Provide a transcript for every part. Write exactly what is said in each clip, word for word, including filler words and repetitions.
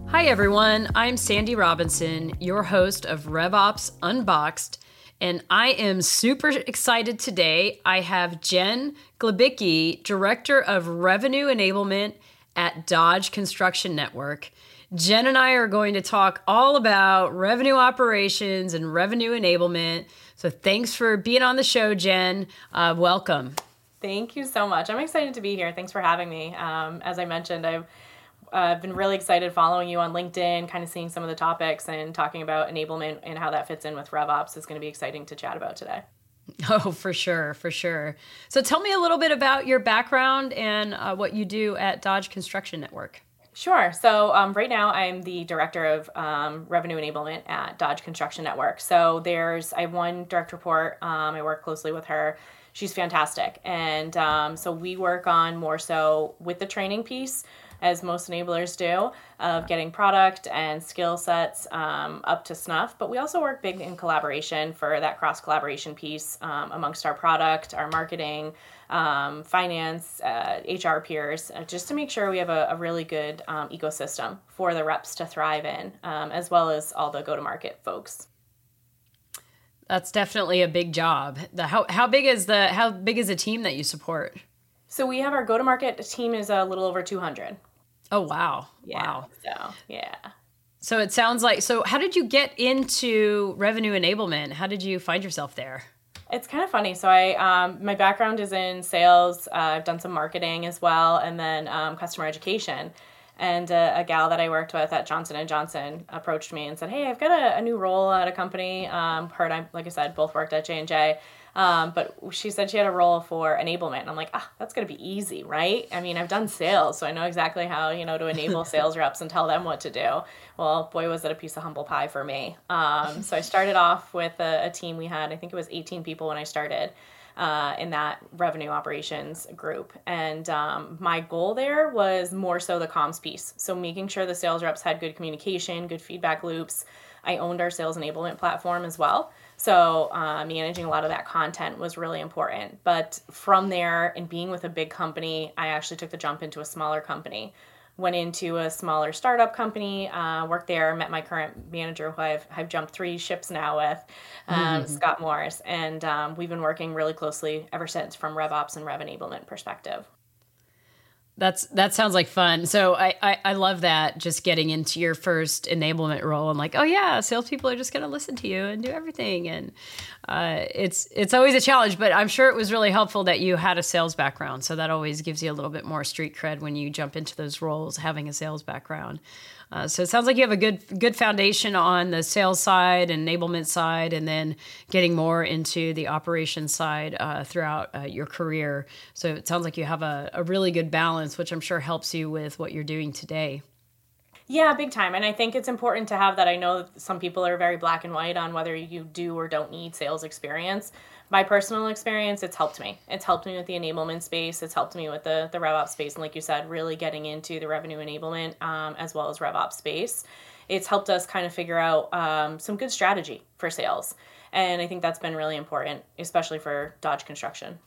Hi, everyone. I'm Sandy Robinson, your host of RevOps Unboxed, and I am super excited today. I have Jen Glebicki, Director of Revenue Enablement at Dodge Construction Network. Jen and I are going to talk all about revenue operations and revenue enablement. So thanks for being on the show, Jen. Uh, welcome. Thank you so much. I'm excited to be here. Thanks for having me. Um, as I mentioned, I've uh, been really excited following you on LinkedIn, kind of seeing some of the topics and talking about enablement and how that fits in with RevOps is going to be exciting to chat about today. Oh, for sure, for sure. So tell me a little bit about your background and uh, what you do at Dodge Construction Network. Sure. So um, right now I'm the director of um, revenue enablement at Dodge Construction Network. So there's I have one direct report. Um, I work closely with her. She's fantastic, and um, so we work on more so with the training piece, as most enablers do, of getting product and skill sets um, up to snuff. But we also work big in collaboration for that cross collaboration piece um, amongst our product, our marketing, um, finance, uh, H R peers, uh, just to make sure we have a, a really good um, ecosystem for the reps to thrive in, um, as well as all the go-to-market folks. That's definitely a big job. The how how big is the how big is the team that you support? So we have our go-to-market team is a little over two hundred. Oh, wow. Yeah, Wow. So, yeah. So it sounds like, so how did you get into revenue enablement? How did you find yourself there? It's kind of funny. So I, um, my background is in sales. Uh, I've done some marketing as well, and then um, customer education. And uh, a gal that I worked with at Johnson and Johnson approached me and said, "Hey, I've got a, a new role at a company." Um, her and I, like I said, both worked at J and J. Um, but she said she had a role for enablement. And I'm like, ah, that's going to be easy, right? I mean, I've done sales, so I know exactly how, you know, to enable sales reps and tell them what to do. Well, boy, was it a piece of humble pie for me. Um, so I started off with a, a team. We had, I think it was eighteen people when I started. Uh, in that revenue operations group. And um, my goal there was more so the comms piece. So making sure the sales reps had good communication, good feedback loops. I owned our sales enablement platform as well. So uh, managing a lot of that content was really important. But from there, and being with a big company, I actually took the jump into a smaller company. Went into a smaller startup company, uh, worked there, met my current manager, who I've, I've jumped three ships now with, um, mm-hmm. Scott Morris. And um, we've been working really closely ever since from RevOps and Rev Enablement perspective. That's that sounds like fun. So I, I, I love that, just getting into your first enablement role and like, oh yeah, salespeople are just going to listen to you and do everything. And uh, it's it's always a challenge, but I'm sure it was really helpful that you had a sales background. So that always gives you a little bit more street cred when you jump into those roles, having a sales background. Uh, so it sounds like you have a good good foundation on the sales side and enablement side, and then getting more into the operations side uh, throughout uh, your career. So it sounds like you have a, a really good balance, which I'm sure helps you with what you're doing today. Yeah, big time. And I think it's important to have that. I know some people are very black and white on whether you do or don't need sales experience. My personal experience, it's helped me. It's helped me with the enablement space. It's helped me with the, the RevOps space. And like you said, really getting into the revenue enablement um, as well as RevOps space. It's helped us kind of figure out um, some good strategy for sales. And I think that's been really important, especially for Dodge Construction.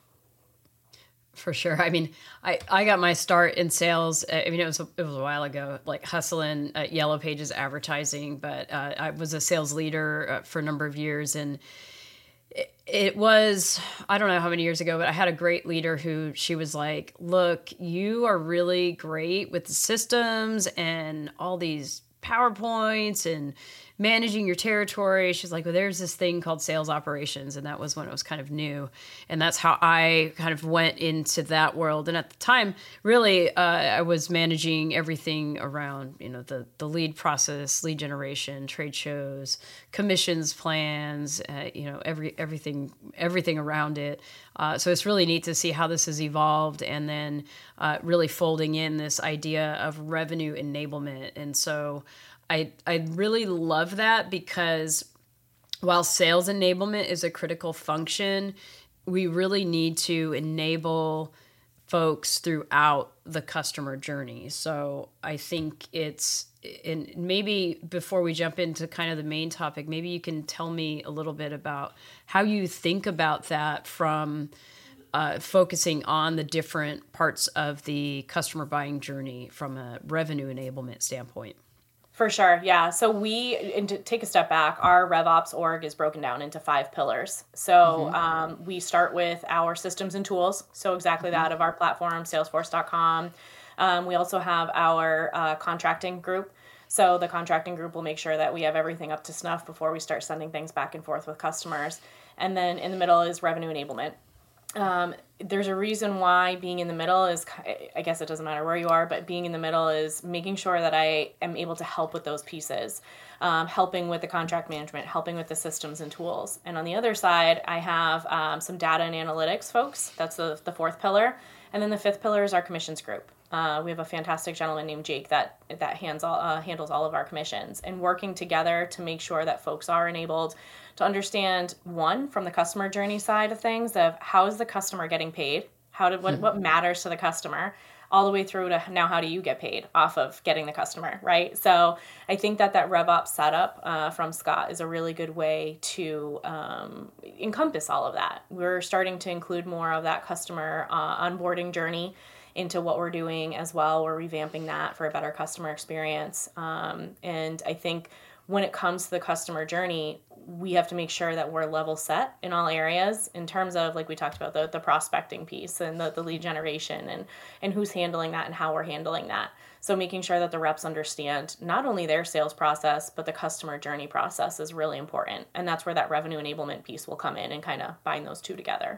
For sure. I mean, I, I got my start in sales. I mean, it was a, it was a while ago, like hustling at Yellow Pages advertising, but uh, I was a sales leader uh, for a number of years. And it, it was, I don't know how many years ago, but I had a great leader who she was like, look, you are really great with the systems and all these PowerPoints and managing your territory. She's like, well, there's this thing called sales operations. And that was when it was kind of new. And that's how I kind of went into that world. And at the time, really, uh, I was managing everything around, you know, the, the lead process, lead generation, trade shows, commissions plans, uh, you know, every, everything, everything around it. Uh, so it's really neat to see how this has evolved, and then uh, really folding in this idea of revenue enablement. And so I I really love that, because while sales enablement is a critical function, we really need to enable folks throughout the customer journey. So I think it's, and maybe before we jump into kind of the main topic, maybe you can tell me a little bit about how you think about that from uh, focusing on the different parts of the customer buying journey from a revenue enablement standpoint. For sure, yeah. So we, and to take a step back, our RevOps org is broken down into five pillars. So Mm-hmm. um, we start with our systems and tools. So exactly Mm-hmm. that of our platform, salesforce dot com. Um, we also have our uh, contracting group. So the contracting group will make sure that we have everything up to snuff before we start sending things back and forth with customers. And then in the middle is revenue enablement. Um, there's a reason why being in the middle is, I guess it doesn't matter where you are, but being in the middle is making sure that I am able to help with those pieces, um, helping with the contract management, helping with the systems and tools. And on the other side, I have um, some data and analytics folks. That's the, the fourth pillar. And then the fifth pillar is our commissions group. Uh, we have a fantastic gentleman named Jake that that hands all, uh, handles all of our commissions, and working together to make sure that folks are enabled to understand, one, from the customer journey side of things, of how is the customer getting paid, how did what, what matters to the customer, all the way through to now how do you get paid off of getting the customer, right? So I think that that RevOps setup uh, from Scott is a really good way to um, encompass all of that. We're starting to include more of that customer uh, onboarding journey into what we're doing as well. We're revamping that for a better customer experience. Um, and I think when it comes to the customer journey, we have to make sure that we're level set in all areas in terms of, like we talked about, the, the prospecting piece and the, the lead generation and, and who's handling that and how we're handling that. So making sure that the reps understand not only their sales process, but the customer journey process is really important. And that's where that revenue enablement piece will come in and kind of bind those two together.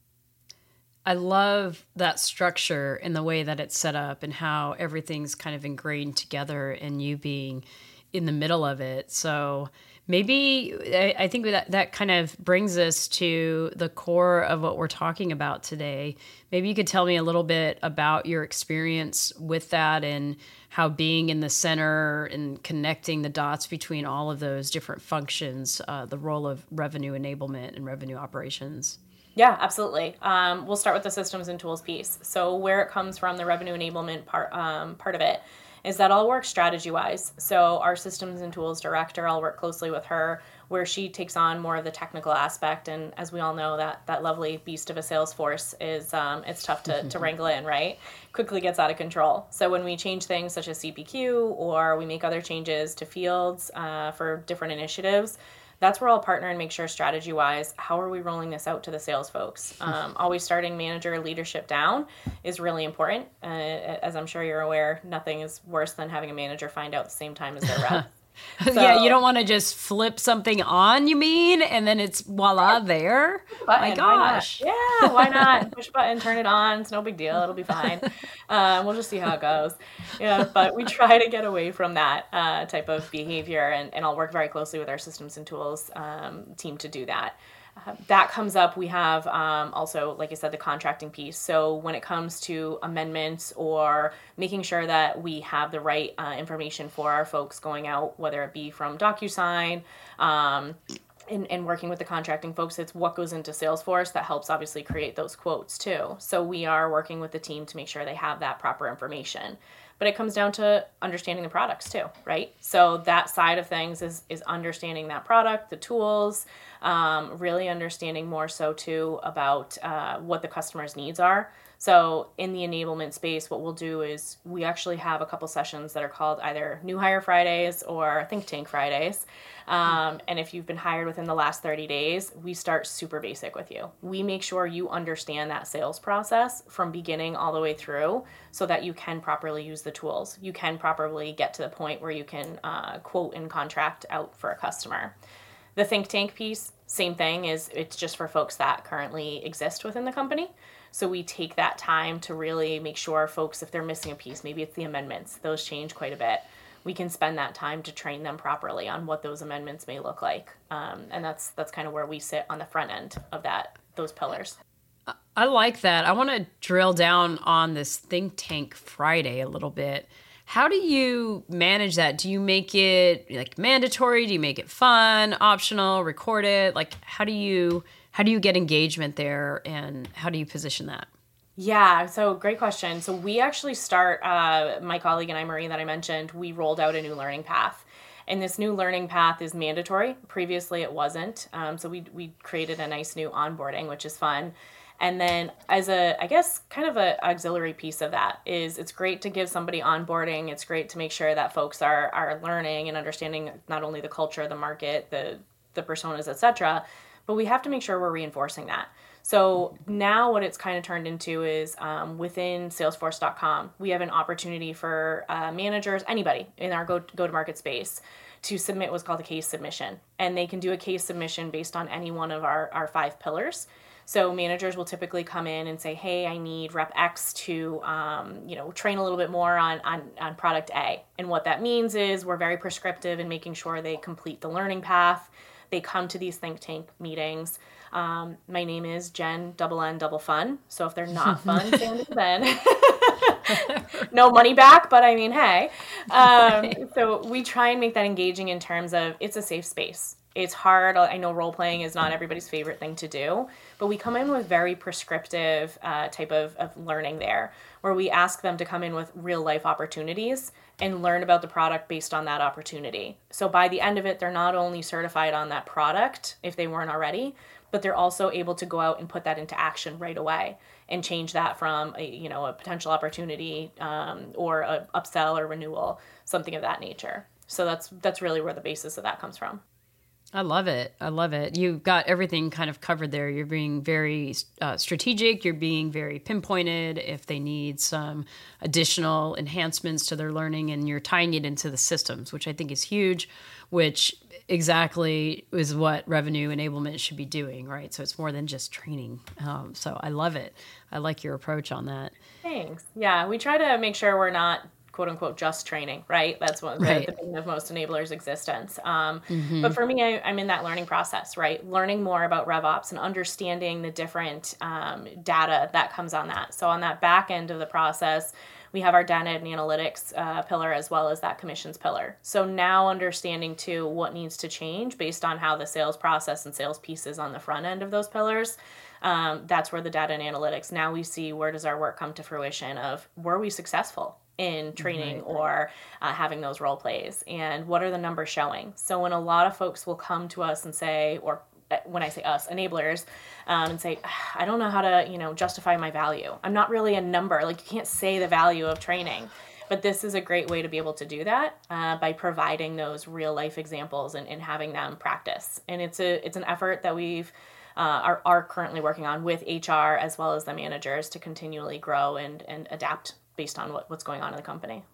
I love that structure and the way that it's set up and how everything's kind of ingrained together and you being in the middle of it. So maybe I, I think that that kind of brings us to the core of what we're talking about today. Maybe you could tell me a little bit about your experience with that and how being in the center and connecting the dots between all of those different functions, uh, the role of revenue enablement and revenue operations. Yeah, absolutely. Um, we'll start with the systems and tools piece. So where it comes from, the revenue enablement part um, part of it, is that I'll work strategy-wise. So our systems and tools director, I'll work closely with her, where she takes on more of the technical aspect. And as we all know, that that lovely beast of a Salesforce is um, it's tough to, to wrangle in, right? Quickly gets out of control. So when we change things such as C P Q or we make other changes to fields uh, for different initiatives, that's where I'll partner and make sure strategy-wise, how are we rolling this out to the sales folks? Um, always starting manager leadership down is really important. Uh, as I'm sure you're aware, nothing is worse than having a manager find out at the same time as their rep. So, yeah, you don't want to just flip something on, you mean, and then it's voila there? Button, My gosh. why not? Yeah, why not? Push a button, turn it on. It's no big deal. It'll be fine. Um, we'll just see how it goes. Yeah, but we try to get away from that uh, type of behavior, and, and I'll work very closely with our systems and tools um, team to do that. Uh, that comes up. We have um, also, like I said, the contracting piece. So when it comes to amendments or making sure that we have the right uh, information for our folks going out, whether it be from DocuSign, um, and, and working with the contracting folks, it's what goes into Salesforce that helps obviously create those quotes too. So we are working with the team to make sure they have that proper information. But it comes down to understanding the products too, right? So that side of things is is understanding that product, the tools, um, really understanding more so too about uh, what the customer's needs are. So in the enablement space, what we'll do is we actually have a couple sessions that are called either New Hire Fridays or Think Tank Fridays. Um, and if you've been hired within the last thirty days, we start super basic with you. We make sure you understand that sales process from beginning all the way through so that you can properly use the tools. You can properly get to the point where you can uh, quote and contract out for a customer. The Think Tank piece, same thing, is it's just for folks that currently exist within the company. So we take that time to really make sure folks, if they're missing a piece, maybe it's the amendments, those change quite a bit. We can spend that time to train them properly on what those amendments may look like. Um, and that's that's kind of where we sit on the front end of that, those pillars. I like that. I want to drill down on this Think Tank Friday a little bit. How do you manage that? Do you make it like mandatory? Do you make it fun, optional, record it? Like how do you how do you get engagement there and how do you position that? Yeah, so great question. So we actually start, uh, my colleague and I, Marie, that I mentioned, we rolled out a new learning path. And this new learning path is mandatory. Previously, it wasn't. Um, so we we created a nice new onboarding, which is fun. And then as a, I guess, kind of a auxiliary piece of that is it's great to give somebody onboarding. It's great to make sure that folks are are learning and understanding not only the culture, the market, the the personas, et cetera, but we have to make sure we're reinforcing that. So now what it's kind of turned into is um, within salesforce dot com, we have an opportunity for uh, managers, anybody in our go, go-to-market space to submit what's called a case submission. And they can do a case submission based on any one of our, our five pillars. So managers will typically come in and say, hey, I need rep X to, um, you know, train a little bit more on, on, on product A. And what that means is we're very prescriptive in making sure they complete the learning path. They come to these think tank meetings. Um, my name is Jen, double N, double fun. So if they're not fun, Sandy, then no money back. But I mean, hey. Um, right. So we try and make that engaging in terms of it's a safe space. It's hard. I know role playing is not everybody's favorite thing to do, but we come in with very prescriptive uh, type of, of learning there, where we ask them to come in with real life opportunities and learn about the product based on that opportunity. So by the end of it, they're not only certified on that product, if they weren't already, but they're also able to go out and put that into action right away and change that from a, you know, a potential opportunity um, or a upsell or renewal, something of that nature. So that's that's really where the basis of that comes from. I love it. I love it. You've got everything kind of covered there. You're being very uh, strategic. You're being very pinpointed if they need some additional enhancements to their learning, and you're tying it into the systems, which I think is huge, which exactly is what revenue enablement should be doing, right? So it's more than just training. Um, so I love it. I like your approach on that. Thanks. Yeah, we try to make sure we're not quote unquote just training, right? That's one right. the, the beginning of most enablers' existence. Um, mm-hmm. But for me, I, I'm in that learning process, right? Learning more about RevOps and understanding the different um, data that comes on that. So on that back end of the process, we have our data and analytics uh, pillar as well as that commissions pillar. So now understanding too what needs to change based on how the sales process and sales pieces on the front end of those pillars. Um, that's where the data and analytics, now we see where does our work come to fruition of were we successful in training right. or uh, having those role plays, and what are the numbers showing? So when a lot of folks will come to us and say, or when I say us, enablers, um, and say, I don't know how to, you know, justify my value. I'm not really a number. Like you can't say the value of training, but this is a great way to be able to do that uh, by providing those real life examples and, and having them practice. And it's a it's an effort that we've uh, are are currently working on with H R as well as the managers to continually grow and and adapt based on what, what's going on in the company.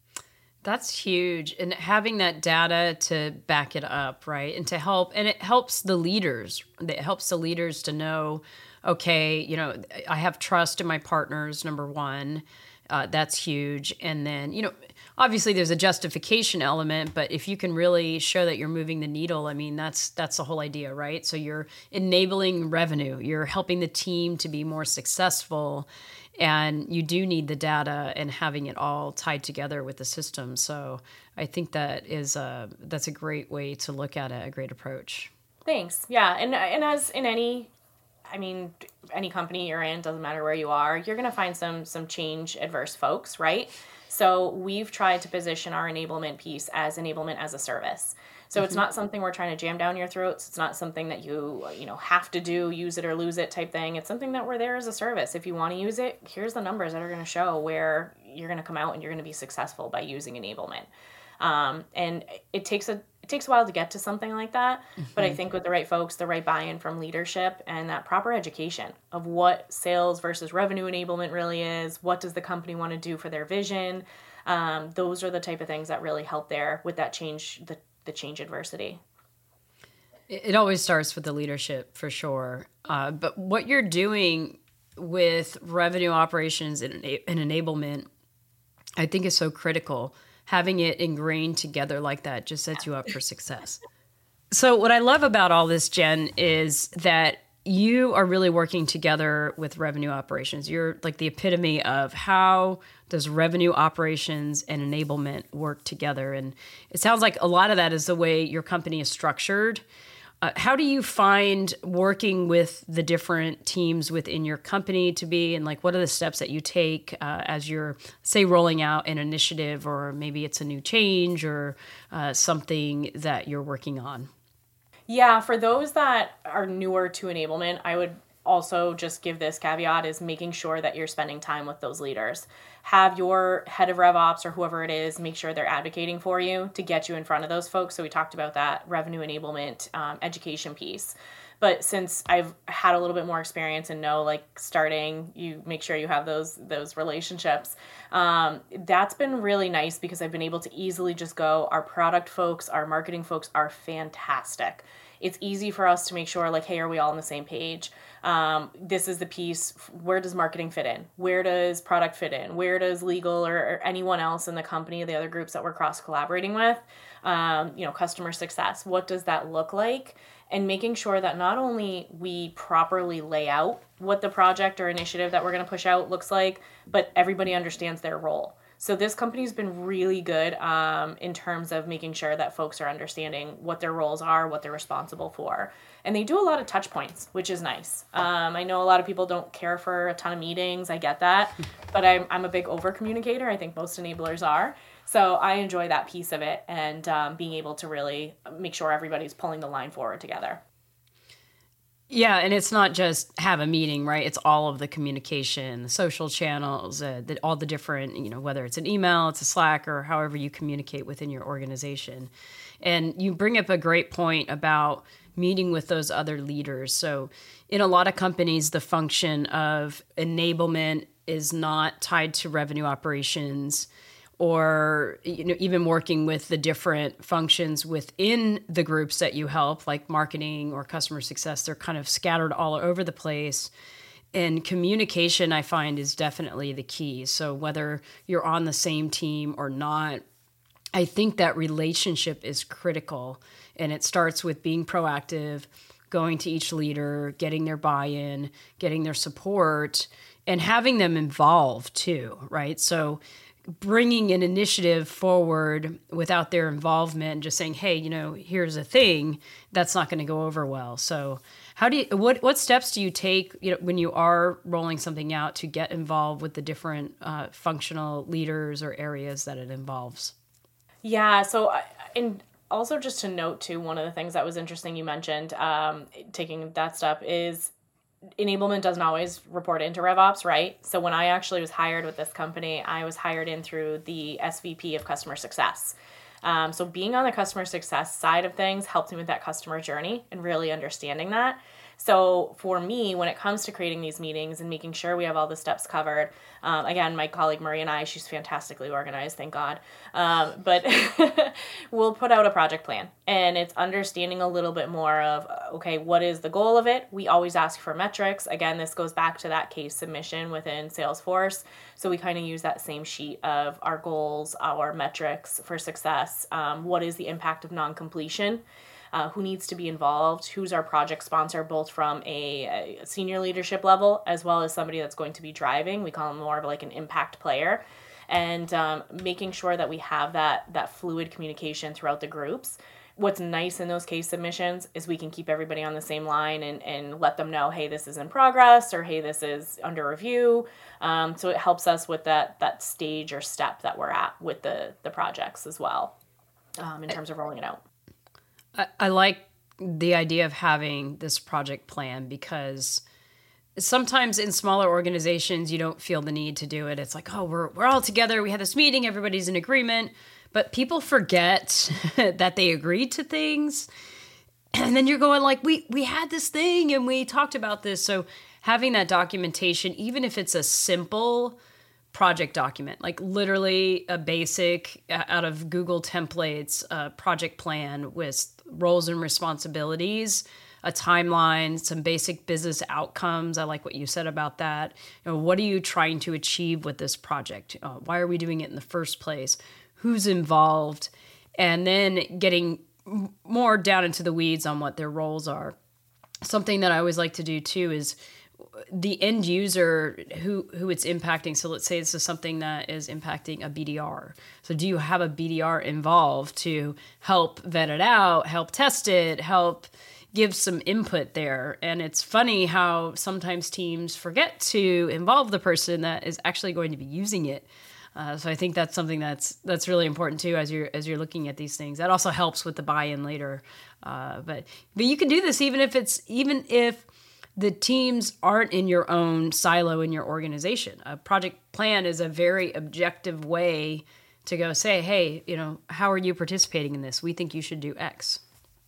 That's huge. And having that data to back it up, right? And to help, and it helps the leaders. It helps the leaders to know, okay, you know, I have trust in my partners, number one. Uh, that's huge. And then, you know, obviously there's a justification element, but if you can really show that you're moving the needle, I mean, that's that's the whole idea, right? So you're enabling revenue. You're helping the team to be more successful. And you do need the data and having it all tied together with the system. So I think that is a, that's a great way to look at it, a great approach. Thanks. Yeah. And, and as in any, I mean, any company you're in, doesn't matter where you are, you're going to find some, some change adverse folks, right? So we've tried to position our enablement piece as enablement as a service. So mm-hmm. it's not something we're trying to jam down your throats. It's not something that you, you know, have to do, use it or lose it type thing. It's something that we're there as a service. If you want to use it, here's the numbers that are going to show where you're going to come out and you're going to be successful by using enablement. Um, and it takes a it takes a while to get to something like that. Mm-hmm. But I think with the right folks, the right buy-in from leadership and that proper education of what sales versus revenue enablement really is, what does the company want to do for their vision, um, those are the type of things that really help there with that change, the the change adversity. It always starts with the leadership for sure. Uh, but what you're doing with revenue operations and, and enablement, I think is so critical. Having it ingrained together like that just sets you up for success. So what I love about all this, Jen, is that you are really working together with revenue operations. You're like the epitome of how does revenue operations and enablement work together. And it sounds like a lot of that is the way your company is structured. Uh, how do you find working with the different teams within your company to be, and like what are the steps that you take uh, as you're, say, rolling out an initiative, or maybe it's a new change or uh, something that you're working on? Yeah, for those that are newer to enablement, I would also just give this caveat is making sure that you're spending time with those leaders. Have your head of RevOps or whoever it is, make sure they're advocating for you to get you in front of those folks. So we talked about that revenue enablement um, education piece. But since I've had a little bit more experience and know like starting, you make sure you have those those relationships. Um, that's been really nice because I've been able to easily just go, our product folks, our marketing folks are fantastic. It's easy for us to make sure like, hey, are we all on the same page? Um, this is the piece. Where does marketing fit in? Where does product fit in? Where does legal or, or anyone else in the company, the other groups that we're cross collaborating with, um, you know, customer success, what does that look like? And making sure that not only we properly lay out what the project or initiative that we're going to push out looks like, but everybody understands their role. So this company's been really good um, in terms of making sure that folks are understanding what their roles are, what they're responsible for. And they do a lot of touch points, which is nice. Um, I know a lot of people don't care for a ton of meetings. I get that. But I'm, I'm a big over communicator. I think most enablers are. So I enjoy that piece of it and um, being able to really make sure everybody's pulling the line forward together. Yeah, and it's not just have a meeting, right? It's all of the communication, the social channels, uh, the, all the different, you know, whether it's an email, it's a Slack, or however you communicate within your organization. And you bring up a great point about meeting with those other leaders. So in a lot of companies, the function of enablement is not tied to revenue operations, or you know, even working with the different functions within the groups that you help, like marketing or customer success. They're kind of scattered all over the place. And communication, I find, is definitely the key. So whether you're on the same team or not, I think that relationship is critical. And it starts with being proactive, going to each leader, getting their buy-in, getting their support, and having them involved too, right? So bringing an initiative forward without their involvement and just saying, hey, you know, here's a thing, that's not going to go over well. So how do you, what, what steps do you take, you know, when you are rolling something out to get involved with the different uh, functional leaders or areas that it involves? Yeah. So, and also just to note too, one of the things that was interesting you mentioned, um, taking that step is enablement doesn't always report into RevOps, right? So when I actually was hired with this company, I was hired in through the S V P of customer success. Um, so being on the customer success side of things helped me with that customer journey and really understanding that. So for me, when it comes to creating these meetings and making sure we have all the steps covered, um, again, my colleague Marie and I, she's fantastically organized, thank God. Um, but we'll put out a project plan, and it's understanding a little bit more of, okay, what is the goal of it? We always ask for metrics. Again, this goes back to that case submission within Salesforce. So we kind of use that same sheet of our goals, our metrics for success. Um, what is the impact of non-completion? Uh, who needs to be involved, who's our project sponsor, both from a, a senior leadership level as well as somebody that's going to be driving. We call them more of like an impact player. And um, making sure that we have that that fluid communication throughout the groups. What's nice in those case submissions is we can keep everybody on the same line and, and let them know, hey, this is in progress, or hey, this is under review. Um, so it helps us with that that stage or step that we're at with the, the projects as well, um, in terms of rolling it out. I, I like the idea of having this project plan, because sometimes in smaller organizations, you don't feel the need to do it. It's like, oh, we're we're all together. We had this meeting. Everybody's in agreement. But people forget that they agreed to things. And then you're going like, we we had this thing and we talked about this. So having that documentation, even if it's a simple project document, like literally a basic uh, out of Google templates, uh, project plan with roles and responsibilities, a timeline, some basic business outcomes. I like what you said about that. You know, what are you trying to achieve with this project? Uh, why are we doing it in the first place? Who's involved? And then getting more down into the weeds on what their roles are. Something that I always like to do too is the end user who who it's impacting. So let's say this is something that is impacting a B D R. So do you have a B D R involved to help vet it out, help test it, help give some input there? And it's funny how sometimes teams forget to involve the person that is actually going to be using it. Uh, so I think that's something that's that's really important too as you're as you're looking at these things. That also helps with the buy-in later. Uh, but but you can do this even if it's even if the teams aren't in your own silo in your organization. A project plan is a very objective way to go say, hey, you know, how are you participating in this? We think you should do X.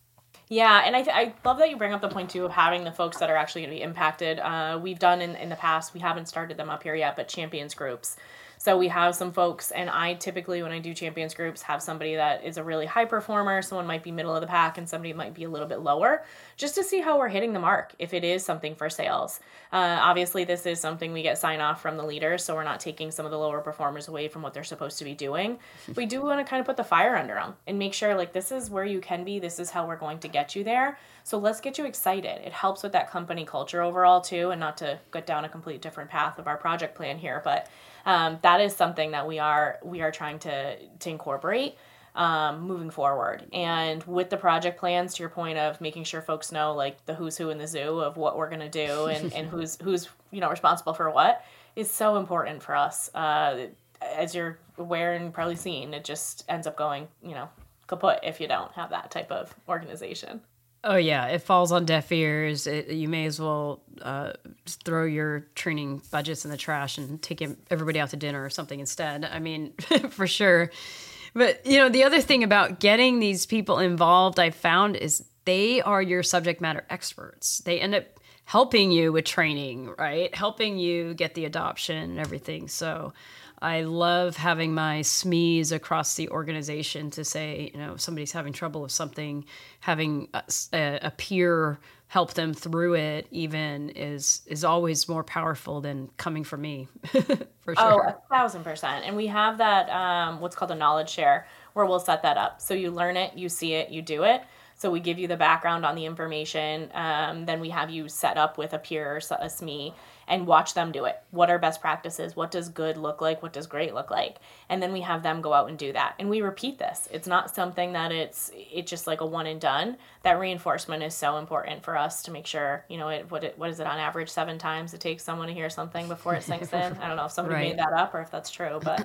Yeah, and I, th- I love that you bring up the point, too, of having the folks that are actually going to be impacted. Uh, we've done in, in the past, we haven't started them up here yet, but champions groups. So we have some folks, and I typically, when I do champions groups, have somebody that is a really high performer. Someone might be middle of the pack, and somebody might be a little bit lower, just to see how we're hitting the mark, if it is something for sales. Uh, obviously, this is something we get sign off from the leaders, so we're not taking some of the lower performers away from what they're supposed to be doing. We do want to kind of put the fire under them and make sure, like, this is where you can be. This is how we're going to get you there. So let's get you excited. It helps with that company culture overall, too, and not to get down a complete different path of our project plan here, but um, that is something that we are we are trying to to incorporate um, moving forward. And with the project plans, to your point of making sure folks know like the who's who in the zoo of what we're going to do and, and who's who's you know responsible for what is so important for us. Uh, as you're aware and probably seen, it just ends up going you know kaput if you don't have that type of organization. Oh, yeah. It falls on deaf ears. It, you may as well uh, just throw your training budgets in the trash and take everybody out to dinner or something instead. I mean, for sure. But, you know, the other thing about getting these people involved, I found, is they are your subject matter experts. They end up helping you with training, right? Helping you get the adoption and everything. So I love having my S M Es across the organization to say, you know, if somebody's having trouble with something, having a, a peer help them through it even is is always more powerful than coming from me, for sure. Oh, a thousand percent. And we have that, um, what's called a knowledge share, where we'll set that up. So you learn it, you see it, you do it. So we give you the background on the information. Um, then we have you set up with a peer or a S M E and watch them do it. What are best practices? What does good look like? What does great look like? And then we have them go out and do that. And we repeat this. It's not something that it's it's just like a one and done. That reinforcement is so important for us to make sure, you know, it what it what is it on average seven times it takes someone to hear something before it sinks in? I don't know if somebody Right. made that up or if that's true, but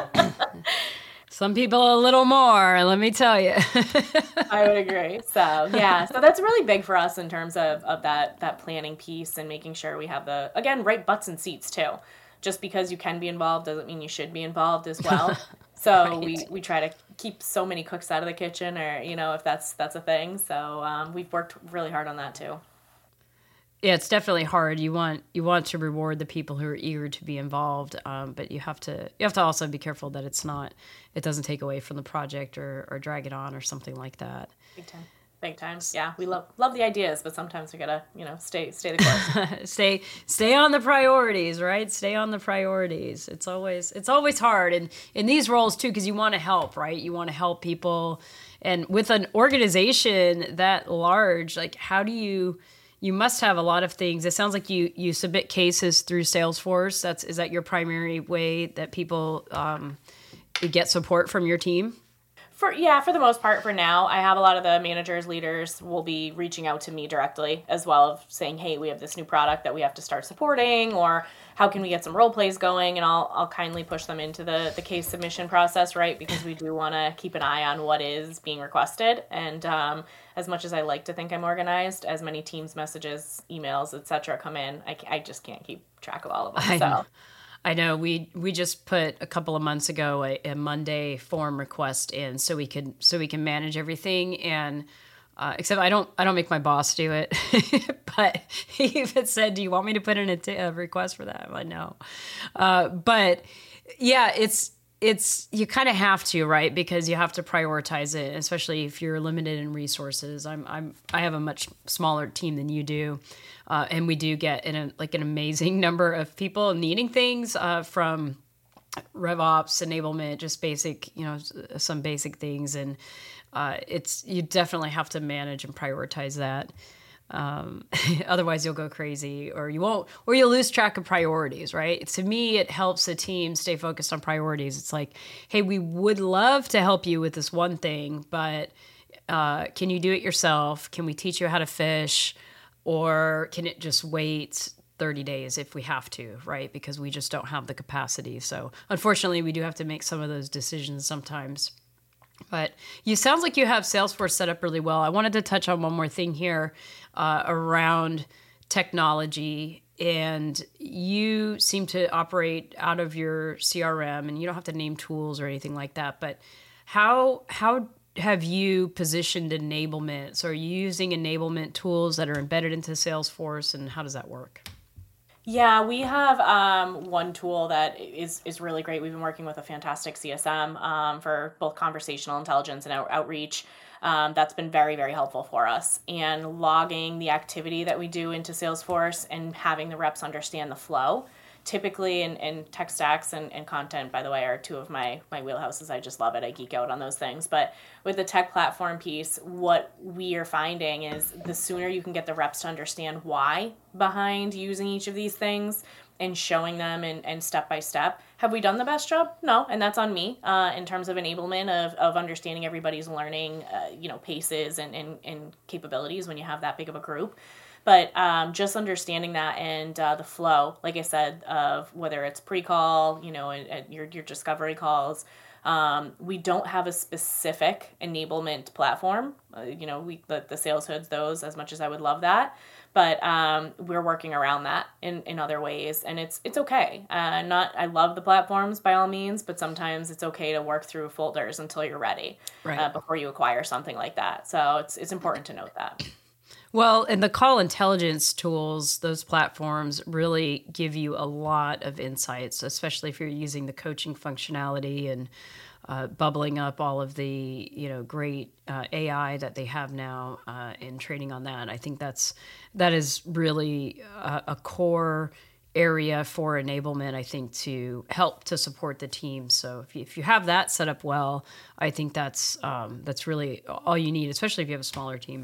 Some people a little more, let me tell you. I would agree. So yeah, so that's really big for us in terms of, of that that planning piece and making sure we have the, again, right butts and seats too. Just because you can be involved doesn't mean you should be involved as well. So Right. we, we try to keep so many cooks out of the kitchen, or you know, if that's that's a thing. So um, we've worked really hard on that too. Yeah, it's definitely hard. You want you want to reward the people who are eager to be involved, um, but you have to you have to also be careful that it's not it doesn't take away from the project or, or drag it on or something like that. Big time. Big time. Yeah, we love love the ideas, but sometimes we gotta you know stay stay the course. stay stay on the priorities, right? Stay on the priorities. It's always it's always hard, and in these roles too, because you want to help, right? You want to help people, and with an organization that large, like how do you You must have a lot of things. It sounds like you you submit cases through Salesforce. That's is that your primary way that people um, get support from your team? For yeah, for the most part, for now, I have a lot of the managers, leaders will be reaching out to me directly as well, of saying, "Hey, we have this new product that we have to start supporting," or "How can we get some role plays going?" And I'll I'll kindly push them into the the case submission process, right? Because we do want to keep an eye on what is being requested. And um, as much as I like to think I'm organized, as many Teams messages, emails, et cetera, come in, I, I just can't keep track of all of them. I so. know. I know we we just put a couple of months ago a, a Monday form request in so we could so we can manage everything, and uh, except I don't I don't make my boss do it, but he even said, "Do you want me to put in a, t- a request for that?" I'm like, "No," uh, but yeah, it's it's you kind of have to, right? Because you have to prioritize it, especially if you're limited in resources. I'm I'm I have a much smaller team than you do. Uh, and we do get in a, like an amazing number of people needing things uh, from RevOps, enablement, just basic, you know, some basic things. And uh, it's you definitely have to manage and prioritize that. Um, otherwise, you'll go crazy, or you won't, or you'll lose track of priorities. Right? To me, it helps the team stay focused on priorities. It's like, hey, we would love to help you with this one thing, but uh, can you do it yourself? Can we teach you how to fish? Or can it just wait thirty days if we have to, right? Because we just don't have the capacity. So unfortunately, we do have to make some of those decisions sometimes. But you sounds like you have Salesforce set up really well. I wanted to touch on one more thing here uh, around technology, and you seem to operate out of your C R M, and you don't have to name tools or anything like that, but how how have you positioned enablement? So are you using enablement tools that are embedded into Salesforce, and how does that work? Yeah, we have um, one tool that is is really great. We've been working with a fantastic C S M um, for both conversational intelligence and out- outreach. Um, that's been very, very helpful for us. And logging the activity that we do into Salesforce and having the reps understand the flow. Typically, in, in tech stacks and, and content, by the way, are two of my, my wheelhouses. I just love it. I geek out on those things. But with the tech platform piece, what we are finding is the sooner you can get the reps to understand why behind using each of these things and showing them and, and step by step. Have we done the best job? No, and that's on me uh, in terms of enablement of, of understanding everybody's learning, uh, you know, paces and, and, and capabilities when you have that big of a group. But um, just understanding that and uh, the flow, like I said, of whether it's pre-call, you know, and, and your your discovery calls. Um, we don't have a specific enablement platform. Uh, you know, we the, the sales hoods those as much as I would love that, but um, we're working around that in, in other ways, and it's it's okay. Uh, not I love the platforms by all means, but sometimes it's okay to work through folders until you're ready Right. uh, before you acquire something like that. So it's it's important to note that. Well, and the call intelligence tools, those platforms really give you a lot of insights, especially if you're using the coaching functionality and uh, bubbling up all of the you know great uh, A I that they have now uh, and training on that. I think that's that is really a, a core area for enablement. I think to help to support the team. So if you, if you have that set up well, I think that's um, that's really all you need, especially if you have a smaller team.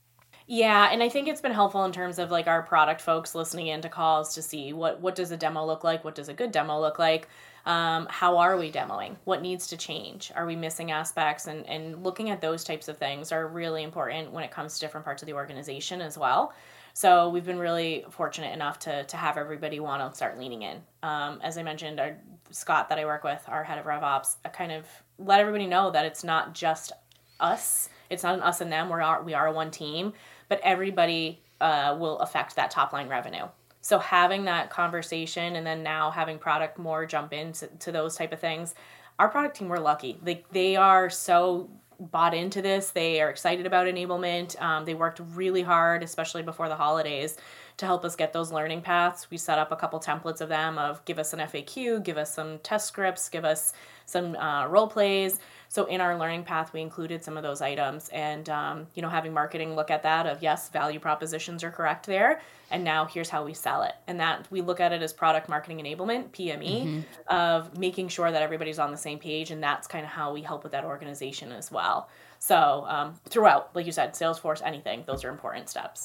Yeah, and I think it's been helpful in terms of like our product folks listening into calls to see what what does a demo look like, what does a good demo look like, um, how are we demoing, what needs to change, are we missing aspects, and and looking at those types of things are really important when it comes to different parts of the organization as well. So we've been really fortunate enough to to have everybody want to start leaning in. Um, as I mentioned, our Scott that I work with, our head of RevOps, I kind of let everybody know that it's not just us. It's not an us and them. We are we are one team, but everybody uh, will affect that top line revenue. So having that conversation and then now having product more jump into to those type of things, our product team, we're lucky. They they are so bought into this. They are excited about enablement. Um, they worked really hard, especially before the holidays, to help us get those learning paths. We set up a couple templates of them of give us an F A Q, give us some test scripts, give us some uh, role plays. So in our learning path, we included some of those items, and um, you know, having marketing look at that of yes, value propositions are correct there, and now here's how we sell it. And that we look at it as product marketing enablement, P M E, Mm-hmm. of making sure that everybody's on the same page, and that's kind of how we help with that organization as well. So um, throughout, like you said, Salesforce, anything, those are important steps.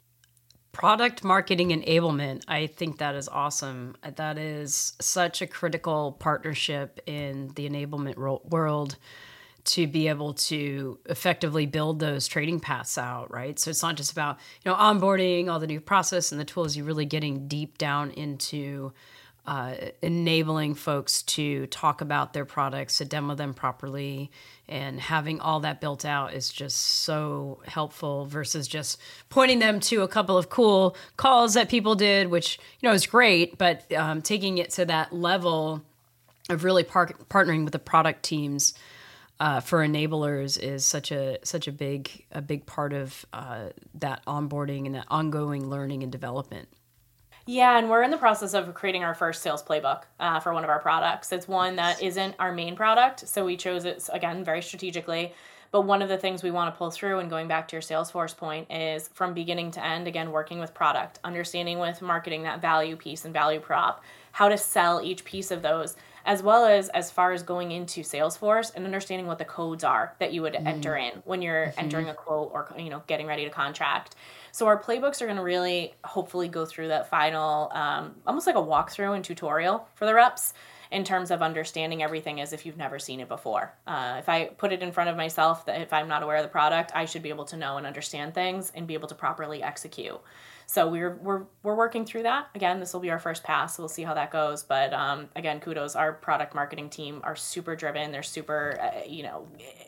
Product marketing enablement, I think that is awesome. That is such a critical partnership in the enablement ro- world to be able to effectively build those trading paths out, right? So it's not just about, you know, onboarding all the new process and the tools. You're really getting deep down into uh, enabling folks to talk about their products, to demo them properly, and having all that built out is just so helpful versus just pointing them to a couple of cool calls that people did, which, you know, is great, but um, taking it to that level of really par- partnering with the product teams uh, for enablers is such a such a big a big part of uh, that onboarding and that ongoing learning and development. Yeah, and we're in the process of creating our first sales playbook uh, for one of our products. It's one that isn't our main product, so we chose it, again, very strategically. But one of the things we want to pull through, and going back to your Salesforce point, is from beginning to end, again, working with product, understanding with marketing that value piece and value prop, how to sell each piece of those, as well as as far as going into Salesforce and understanding what the codes are that you would mm. enter in when you're mm-hmm. entering a quote or, you know, getting ready to contract. So our playbooks are going to really hopefully go through that final, um, almost like a walkthrough and tutorial for the reps in terms of understanding everything as if you've never seen it before. Uh, if I put it in front of myself, that if I'm not aware of the product, I should be able to know and understand things and be able to properly execute. So we're we're we're working through that. Again, this will be our first pass, so we'll see how that goes. But um, again, kudos. Our product marketing team are super driven. They're super, uh, you know,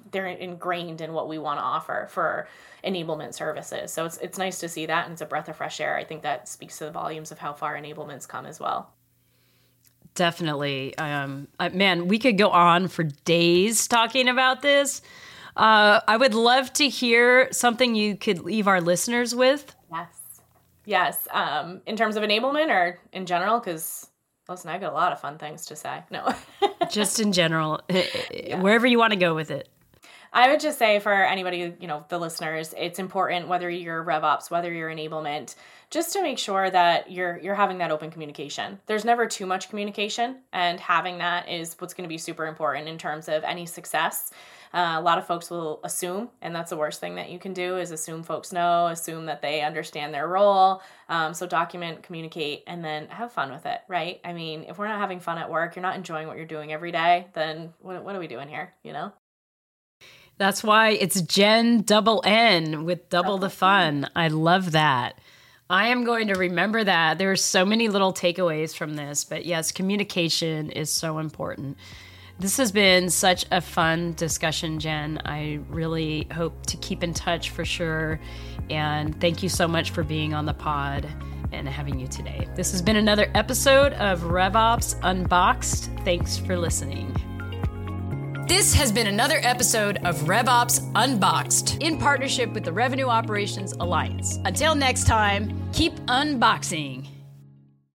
they're ingrained in what we want to offer for enablement services. So it's it's nice to see that, and it's a breath of fresh air. I think that speaks to the volumes of how far enablement's come as well. Definitely. Um, uh, man, we could go on for days talking about this. Uh, I would love to hear something you could leave our listeners with. Yes. Yes. Um, in terms of enablement or in general, because listen, I got a lot of fun things to say. No. Just in general, yeah. Wherever you want to go with it. I would just say for anybody, you know, the listeners, it's important whether you're RevOps, whether you're enablement, just to make sure that you're you're having that open communication. There's never too much communication, and having that is what's going to be super important in terms of any success. Uh, a lot of folks will assume, and that's the worst thing that you can do is assume folks know, assume that they understand their role. Um, so document, communicate, and then have fun with it, right? I mean, if we're not having fun at work, you're not enjoying what you're doing every day, then what, what are we doing here, you know? That's why it's Jen double N with double the fun. I love that. I am going to remember that. There are so many little takeaways from this, but yes, communication is so important. This has been such a fun discussion, Jen. I really hope to keep in touch for sure. And thank you so much for being on the pod and having you today. This has been another episode of RevOps Unboxed. Thanks for listening. This has been another episode of RevOps Unboxed in partnership with the Revenue Operations Alliance. Until next time, keep unboxing.